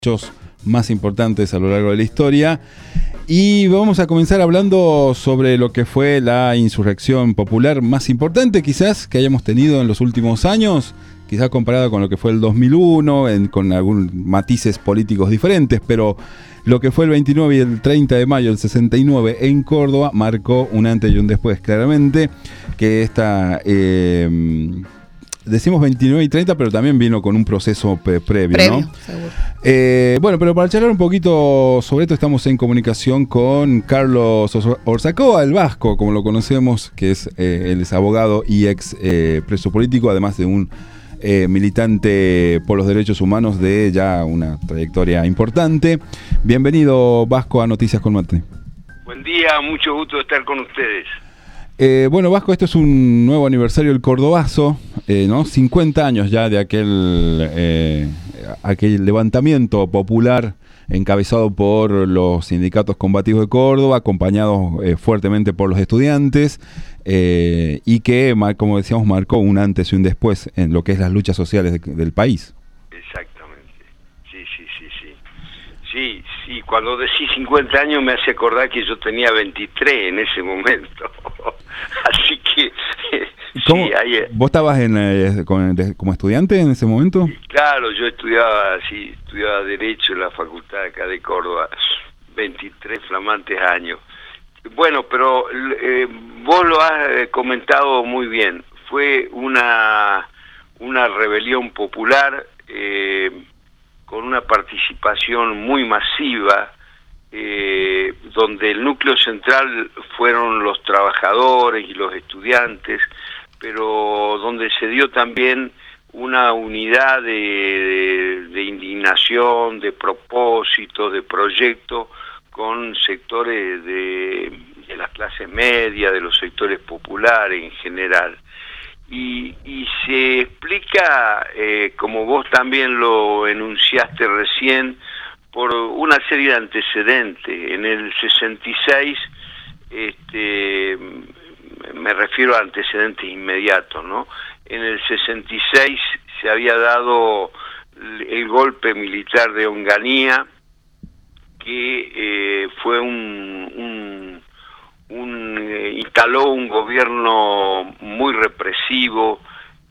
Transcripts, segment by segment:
hechos más importantes a lo largo de la historia. Y vamos a comenzar hablando sobre lo que fue la insurrección popular más importante quizás que hayamos tenido en los últimos años, quizás comparada con lo que fue el 2001, con algunos matices políticos diferentes, pero lo que fue el 29 y el 30 de mayo del 69 en Córdoba marcó un antes y un después, claramente, que esta... decimos 29 y 30, pero también vino con un proceso previo, ¿no? Seguro. Bueno, pero para charlar un poquito sobre esto, estamos en comunicación con Carlos Orzacoa, el Vasco, como lo conocemos, que es él es abogado y ex preso político, además de un militante por los derechos humanos de ya una trayectoria importante. Bienvenido, Vasco, a Noticias con Mate. Buen día, mucho gusto de estar con ustedes. Bueno, Vasco, esto es un nuevo aniversario del Cordobazo, ¿no? 50 años ya de aquel levantamiento popular encabezado por los sindicatos combativos de Córdoba, acompañados fuertemente por los estudiantes, y que, como decíamos, marcó un antes y un después en lo que es las luchas sociales del país. Exactamente, sí, cuando decís 50 años me hace acordar que yo tenía 23 en ese momento. Así que... ¿Cómo? Sí, ¿Vos estabas como estudiante en ese momento? Claro, yo estudiaba Derecho en la facultad acá de Córdoba, 23 flamantes años. Bueno, pero vos lo has comentado muy bien. Fue una rebelión popular con una participación muy masiva, donde el núcleo central fueron los trabajadores y los estudiantes, pero donde se dio también una unidad de indignación, de propósito, de proyecto con sectores de las clases medias, de los sectores populares en general. Y se explica, como vos también lo enunciaste recién, por una serie de antecedentes. En el 66, me refiero a antecedentes inmediatos, ¿no? En el 66 se había dado el golpe militar de Onganía, que fue instaló un gobierno muy represivo,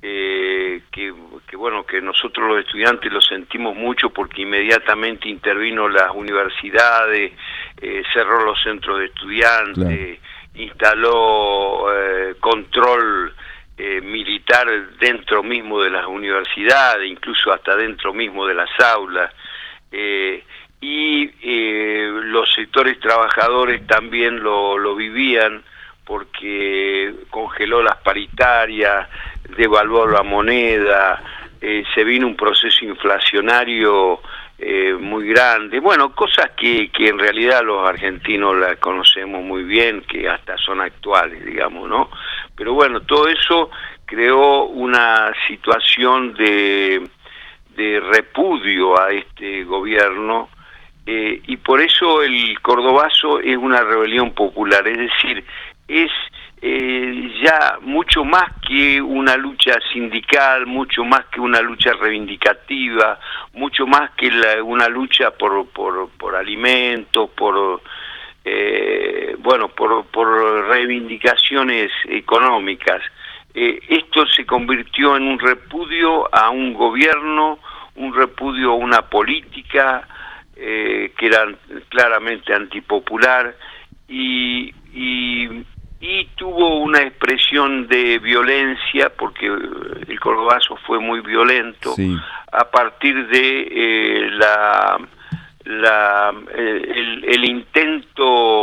que nosotros los estudiantes lo sentimos mucho porque inmediatamente intervino las universidades, cerró los centros de estudiantes, claro. Instaló control militar dentro mismo de las universidades, incluso hasta dentro mismo de las aulas, y los sectores trabajadores también lo vivían, porque congeló las paritarias, devaluó la moneda, se vino un proceso inflacionario muy grande. Bueno, cosas que en realidad los argentinos las conocemos muy bien, que hasta son actuales, digamos, ¿no? Pero bueno, todo eso creó una situación de repudio a este gobierno, y por eso el Cordobazo es una rebelión popular, es decir, es ya mucho más que una lucha sindical, mucho más que una lucha reivindicativa, mucho más que una lucha por alimentos, por reivindicaciones económicas. Esto se convirtió en un repudio a un gobierno, un repudio a una política que era claramente antipopular, y tuvo una expresión de violencia, porque el Cordobazo fue muy violento, sí, a partir de el intento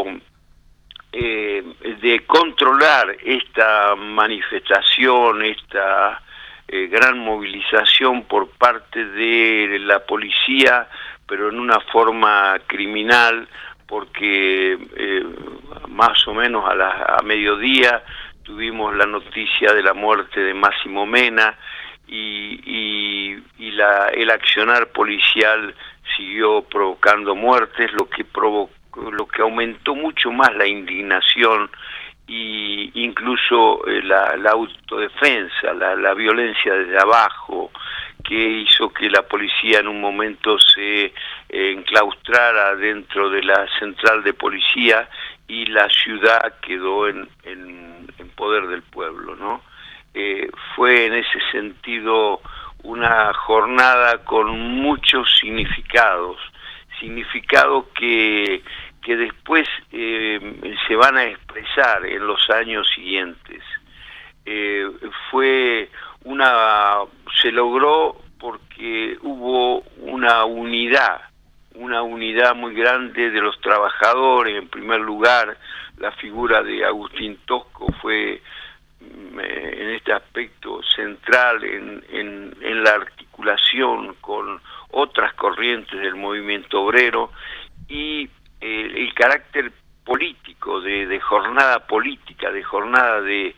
de controlar esta manifestación, esta gran movilización por parte de la policía, pero en una forma criminal, porque más o menos a mediodía tuvimos la noticia de la muerte de Máximo Mena, y el accionar policial siguió provocando muertes, lo que aumentó mucho más la indignación y incluso la autodefensa, la violencia desde abajo, que hizo que la policía en un momento se enclaustrara dentro de la central de policía y la ciudad quedó en poder del pueblo, ¿no? Fue en ese sentido una jornada con muchos significados que después se van a expresar en los años siguientes. Se logró porque hubo una unidad muy grande de los trabajadores. En primer lugar, la figura de Agustín Tosco fue en este aspecto central en la articulación con otras corrientes del movimiento obrero, y el carácter político de jornada política, de jornada de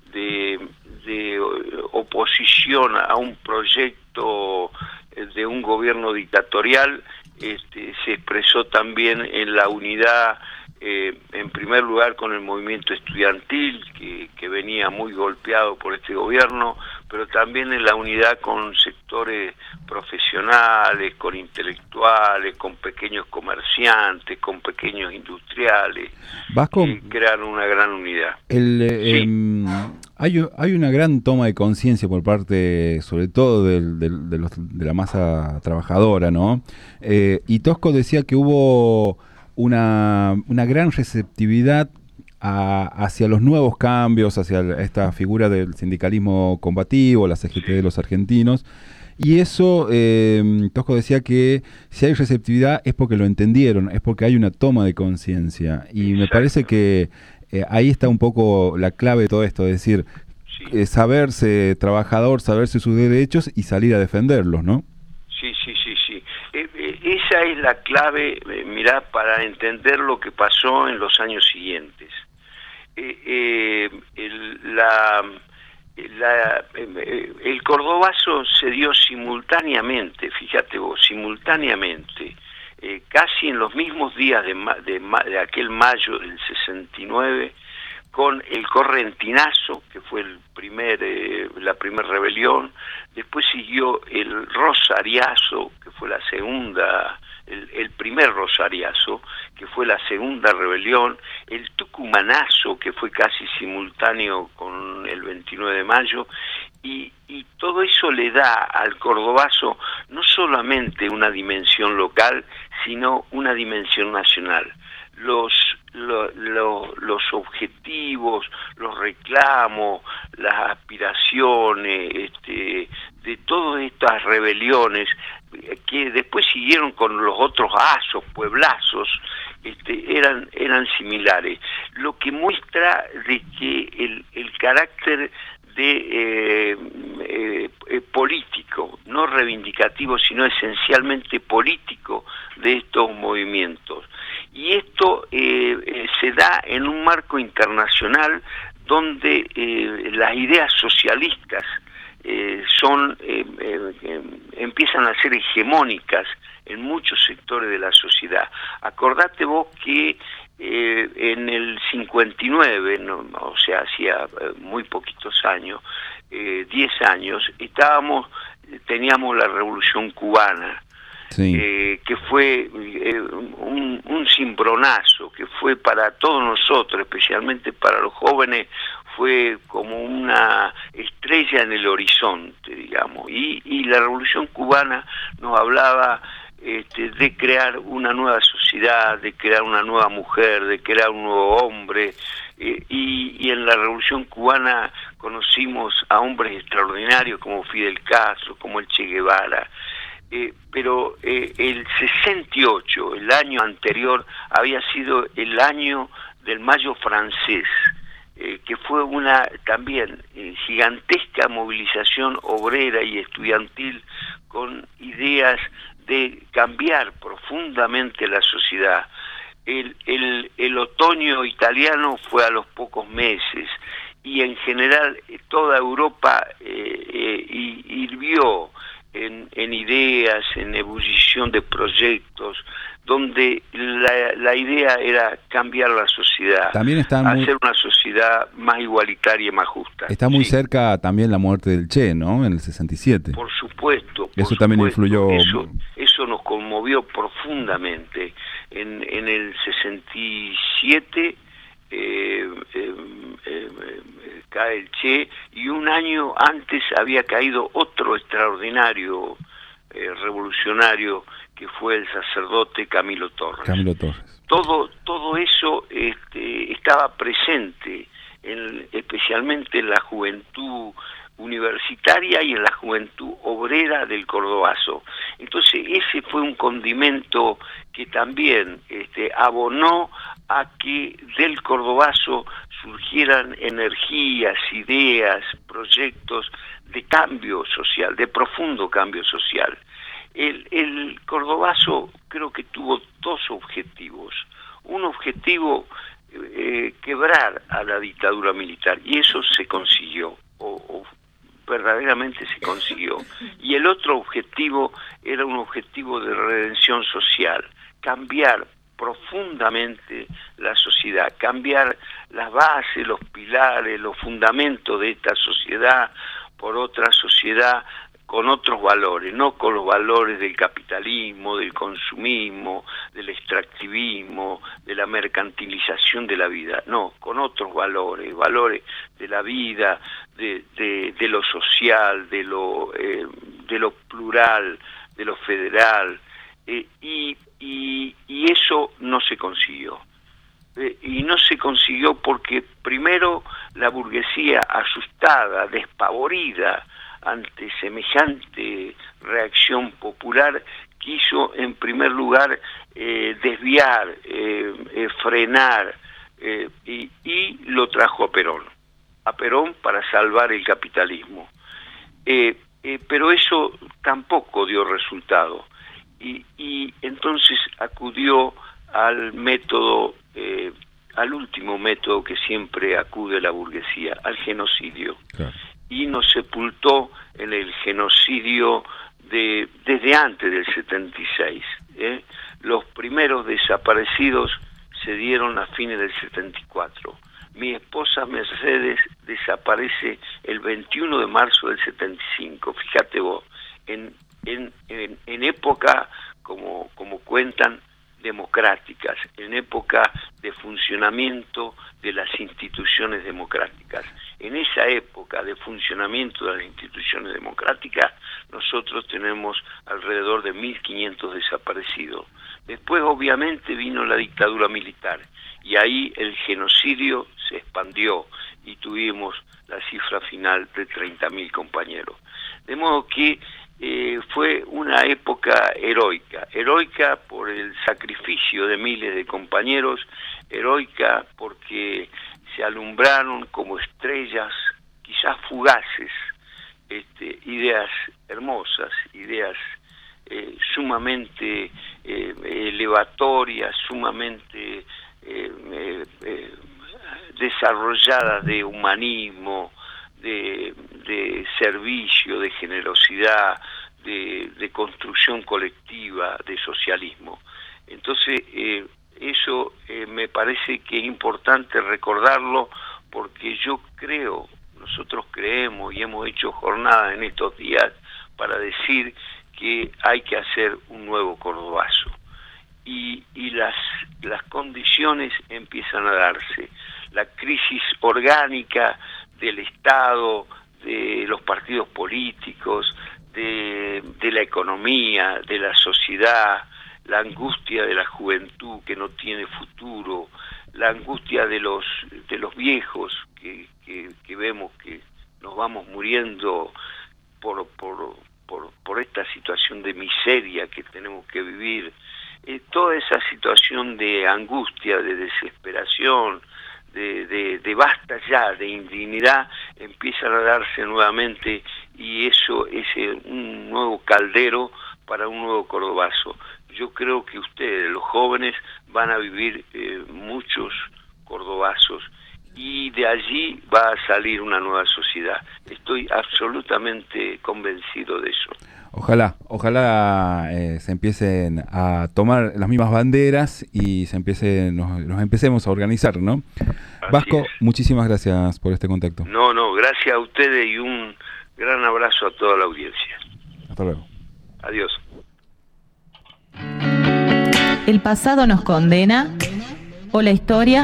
oposición a un proyecto de un gobierno dictatorial, se expresó también en la unidad, en primer lugar con el movimiento estudiantil, que venía muy golpeado por este gobierno, pero también en la unidad con sectores profesionales, con intelectuales, con pequeños comerciantes, con pequeños industriales, Vasco, que crearon una gran unidad. Sí. Hay una gran toma de conciencia por parte, sobre todo, de la masa trabajadora, ¿no? Y Tosco decía que hubo una gran receptividad hacia los nuevos cambios, hacia esta figura del sindicalismo combativo, la CGT de los argentinos. Y eso, Tosco decía que si hay receptividad es porque lo entendieron, es porque hay una toma de conciencia. Y me parece que ahí está un poco la clave de todo esto, es decir, saberse trabajador, saberse sus derechos y salir a defenderlos, ¿no? Sí. Esa es la clave, mirá, para entender lo que pasó en los años siguientes. El cordobazo se dio simultáneamente, fíjate vos, casi en los mismos días de aquel mayo del 69, con el correntinazo, que fue la primera rebelión. Después siguió el rosariazo, que fue la segunda, el primer rosariazo, que fue la segunda rebelión, el tucumanazo, que fue casi simultáneo con el 29 de mayo, y todo eso le da al cordobazo no solamente una dimensión local, sino una dimensión nacional. Los objetivos, los reclamos, las aspiraciones de todas estas rebeliones que después siguieron con los otros asos, pueblazos, eran similares, lo que muestra de que el carácter político, no reivindicativo, sino esencialmente político de estos movimientos. Y esto se da en un marco internacional donde las ideas socialistas empiezan a ser hegemónicas en muchos sectores de la sociedad. Acordate vos que en el 59, o sea, hacía muy poquitos años, 10 años, teníamos la Revolución Cubana. Sí. Que fue un cimbronazo, que fue para todos nosotros, especialmente para los jóvenes, fue como una estrella en el horizonte, digamos. Y la Revolución Cubana nos hablaba de crear una nueva sociedad, de crear una nueva mujer, de crear un nuevo hombre, y en la Revolución Cubana conocimos a hombres extraordinarios como Fidel Castro, como el Che Guevara. Pero el 68, el año anterior, había sido el año del Mayo francés, que fue una también gigantesca movilización obrera y estudiantil con ideas de cambiar profundamente la sociedad. El otoño italiano fue a los pocos meses y en general toda Europa hirvió en ideas, en ebullición de proyectos, donde la idea era cambiar la sociedad, también hacer una sociedad más igualitaria y más justa. Está muy cerca también la muerte del Che, ¿no? En el 67. Por supuesto. Eso también influyó. Eso nos conmovió profundamente. En el 67 cae el Che, y un año antes había caído otro extraordinario revolucionario, que fue el sacerdote Camilo Torres. Todo eso estaba presente, especialmente en la juventud universitaria y en la juventud obrera del cordobazo. Entonces ese fue un condimento que también abonó a que del cordobazo surgieran energías, ideas, proyectos de cambio social, de profundo cambio social. El cordobazo creo que tuvo dos objetivos. Un objetivo, quebrar a la dictadura militar, y eso se consiguió, o verdaderamente se consiguió. Y el otro objetivo era un objetivo de redención social, cambiar profundamente la sociedad, cambiar las bases, los pilares, los fundamentos de esta sociedad por otra sociedad con otros valores, no con los valores del capitalismo, del consumismo, del extractivismo, de la mercantilización de la vida, no, con otros valores, valores de la vida, de lo social, de lo plural, de lo federal, y eso no se consiguió. Y no se consiguió porque primero la burguesía, asustada, despavorida ante semejante reacción popular, quiso en primer lugar desviar, frenar, y lo trajo a Perón para salvar el capitalismo. Pero eso tampoco dio resultado, y entonces acudió al método, al último método que siempre acude la burguesía, al genocidio. Claro. Y nos sepultó en el genocidio desde antes del 76. Los primeros desaparecidos se dieron a fines del 74. Mi esposa Mercedes desaparece el 21 de marzo del 75. Fíjate vos, en época, como cuentan, democráticas, en época de funcionamiento de las instituciones democráticas. En esa época de funcionamiento de las instituciones democráticas, nosotros tenemos alrededor de 1.500 desaparecidos. Después, obviamente, vino la dictadura militar, y ahí el genocidio se expandió, y tuvimos la cifra final de 30.000 compañeros. De modo que fue una época heroica por el sacrificio de miles de compañeros, heroica porque se alumbraron como estrellas, quizás fugaces, ideas hermosas, ideas sumamente elevatorias, sumamente desarrolladas de humanismo, de servicio, de generosidad, de construcción colectiva, de socialismo. Entonces, eso me parece que es importante recordarlo, porque nosotros creemos y hemos hecho jornadas en estos días para decir que hay que hacer un nuevo cordobazo. Y las condiciones empiezan a darse. La crisis orgánica del Estado, de los partidos políticos, de la economía, de la sociedad, la angustia de la juventud que no tiene futuro, la angustia de los viejos que vemos que nos vamos muriendo por esta situación de miseria que tenemos que vivir. Toda esa situación de angustia, de desesperación, de basta ya, de indignidad, empiezan a darse nuevamente, y eso es un nuevo caldero para un nuevo cordobazo. Yo creo que ustedes, los jóvenes, van a vivir muchos cordobazos, y de allí va a salir una nueva sociedad. Estoy absolutamente convencido de eso. Ojalá se empiecen a tomar las mismas banderas y nos empecemos a organizar, ¿no? Así Vasco, es. Muchísimas gracias por este contacto. No, gracias a ustedes y un gran abrazo a toda la audiencia. Hasta luego. Adiós. ¿El pasado nos condena o la historia